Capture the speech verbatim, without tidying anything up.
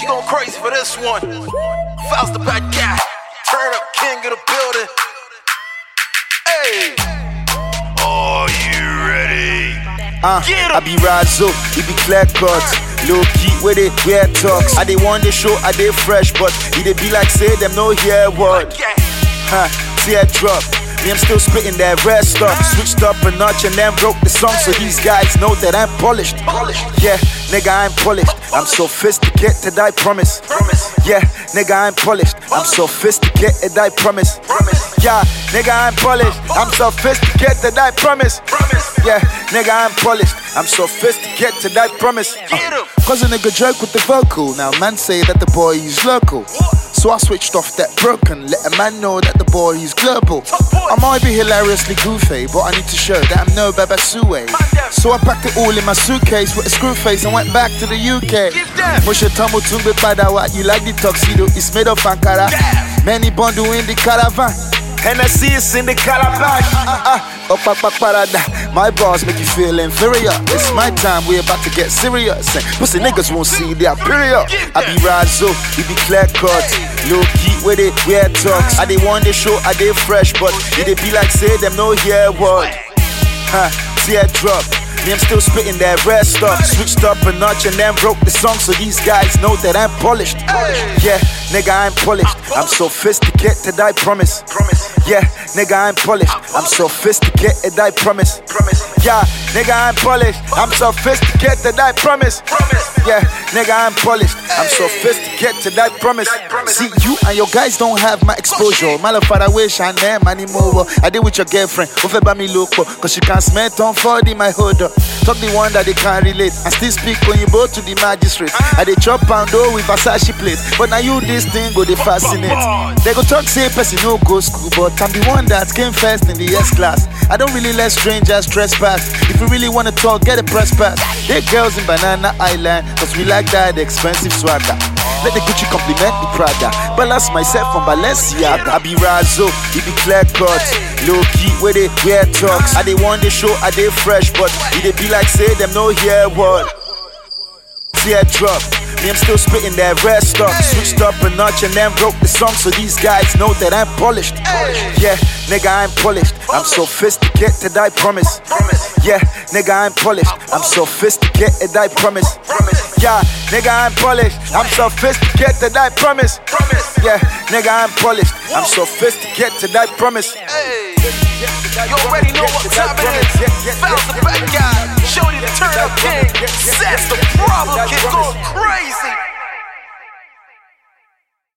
she going crazy for this one. Faust the bad guy. Turn up king of the building. Hey. Are you ready? Uh, I be Razzo, it be clear cut. Low key with it, weird talks. I they want the show, I they fresh, but it they be like say them no hear word. Huh, tear drop. Me, I'm still spitting that red stuff. Switched up a notch and then broke the song, so these guys know that I'm polished. Yeah, nigga, I'm polished. I'm sophisticated, I promise. Yeah, nigga, I'm polished. I'm sophisticated, I promise. Yeah, nigga, I'm polished. I'm sophisticated, I promise. Yeah, nigga, I'm polished. I'm sophisticated, I promise. Uh, Cause a nigga joke with the vocal. Now man say that the boy is local. So I switched off that broken. Let a man know that the boy is global. I might be hilariously goofy, but I need to show that I'm no Baba Sue. So I packed it all in my suitcase with a screw face and went back to the U K. Musha tumble tumble badawa. You like the tuxedo? It's made of Ankara. Many bundle in the caravan. Hennessy is in the calabash. Uh, uh, up, up, up, parada. My bars make you feel inferior. It's my time, we're about to get serious. And pussy niggas won't see their period. I be Razzo, he be clear cut. Low key with it, weird talks. I they want the show, I they fresh, but it they be like say them no hear word. Huh, tear drop. Me, I'm still spitting that red stuff. Switched up a notch and then broke the song, so these guys know that I'm polished. Yeah, nigga, I'm polished. I'm sophisticated, I promise. Yeah, nigga, I'm polished. I'm sophisticated, I promise. Yeah, nigga, I'm polished. I'm sophisticated, I promise. Yeah, nigga, I'm polished. I'm sophisticated, I promise. See, you and your guys don't have my exposure. Malafara wish I never anymore. I did with your girlfriend, over by me local, cause she can't smell on forty my hood. Talk the one that they can't relate. I still speak when you go to the magistrate. I they chop pound with Versace plate. But now you this thing go they fascinate. They go talk say person no go school, but I'm the one that came first in the S class. I don't really let strangers trespass. If you really wanna talk, get a press pass. They girls in Banana Island, cause we like that expensive swagger. Let the Gucci compliment the Prada. Balance myself from Balenciaga. I be Razzo, he be clear cut. Low key with it, weird talks. I they want the show, I they fresh, but it they be like say them no hear word. Tear drop. Me, I'm still spitting that red stuff. Switched up a notch and then broke the song, so these guys know that I'm polished. Yeah, nigga, I'm polished. I'm sophisticated, I promise. Yeah, nigga, I'm polished. I'm sophisticated, I promise. Yeah, nigga, I'm polished. I'm sophisticated, I promise. Yeah, nigga, I'm polished. I'm sophisticated, I promise. You already know what time it is. Faust the bad guy. Show you the turn up king. That's the problem.